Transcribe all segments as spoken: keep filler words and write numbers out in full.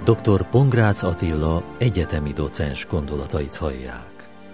doktor Pongrácz Attila egyetemi docens gondolatait hallják.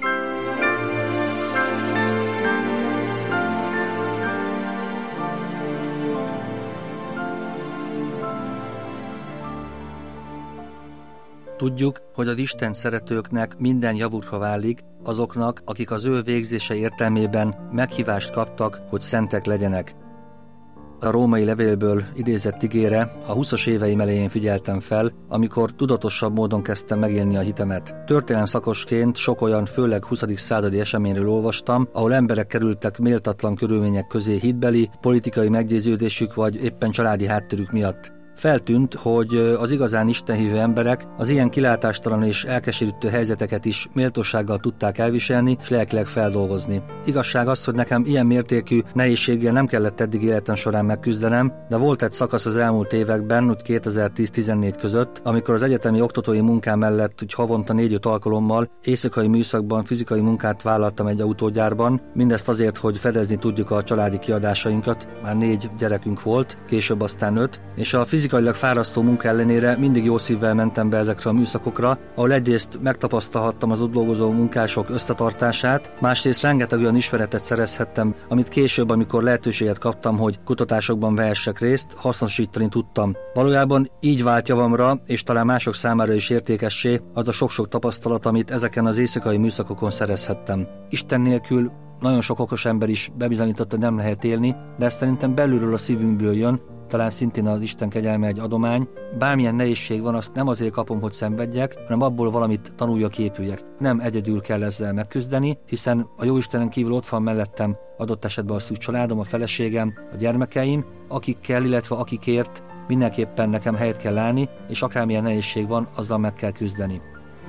Tudjuk, hogy az Isten szeretőknek minden javukra válik, azoknak, akik az ő végzése értelmében meghívást kaptak, hogy szentek legyenek. A római levélből idézett igére a huszas éveim elején figyeltem fel, amikor tudatosabb módon kezdtem megélni a hitemet. Történelem szakosként sok olyan, főleg huszadik századi eseményről olvastam, ahol emberek kerültek méltatlan körülmények közé hitbeli, politikai meggyőződésük vagy éppen családi hátterük miatt. Feltűnt, hogy az igazán istenhívő emberek az ilyen kilátástalan és elkeserítő helyzeteket is méltósággal tudták elviselni és lelkileg feldolgozni. Igazság az, hogy nekem ilyen mértékű nehézséggel nem kellett eddig életem során megküzdenem, de volt egy szakasz az elmúlt években, úgy kétezer-tíz-tizennégy között, amikor az egyetemi oktatói munkám mellett úgy havonta négy-öt alkalommal éjszakai műszakban fizikai munkát vállaltam egy autógyárban, mindezt azért, hogy fedezni tudjuk a családi kiadásainkat. Már négy gyerekünk volt, később aztán öt, és a fizikailag fárasztó munka ellenére mindig jó szívvel mentem be ezekre a műszakokra, ahol egyrészt megtapasztalhattam az ott dolgozó munkások összetartását, másrészt rengeteg olyan ismeretet szerezhettem, amit később, amikor lehetőséget kaptam, hogy kutatásokban vehessek részt, hasznosítani tudtam. Valójában így vált javamra, és talán mások számára is értékessé az a sok-sok tapasztalat, amit ezeken az éjszakai műszakokon szerezhettem. Isten nélkül nagyon sok okos ember is bebizonyította, hogy nem lehet élni, de ez szerintem belülről a szívünkből jön, talán szintén az Isten kegyelme egy adomány. Bármilyen nehézség van, azt nem azért kapom, hogy szenvedjek, hanem abból valamit tanuljak, épüljek. Nem egyedül kell ezzel megküzdeni, hiszen a Jóistenen kívül ott van mellettem adott esetben a szűk családom, a feleségem, a gyermekeim, akikkel, illetve akikért mindenképpen nekem helyet kell állni, és akármilyen nehézség van, azzal meg kell küzdeni.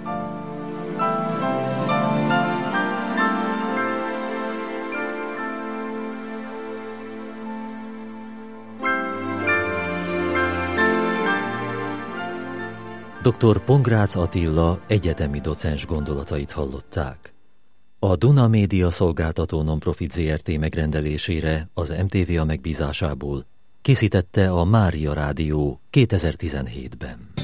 doktor Pongrácz Attila egyetemi docens gondolatait hallották. A Duna Média Szolgáltató Nonprofit zé er té megrendelésére az em té vé á megbízásából készítette a Mária Rádió kétezer-tizenhétben.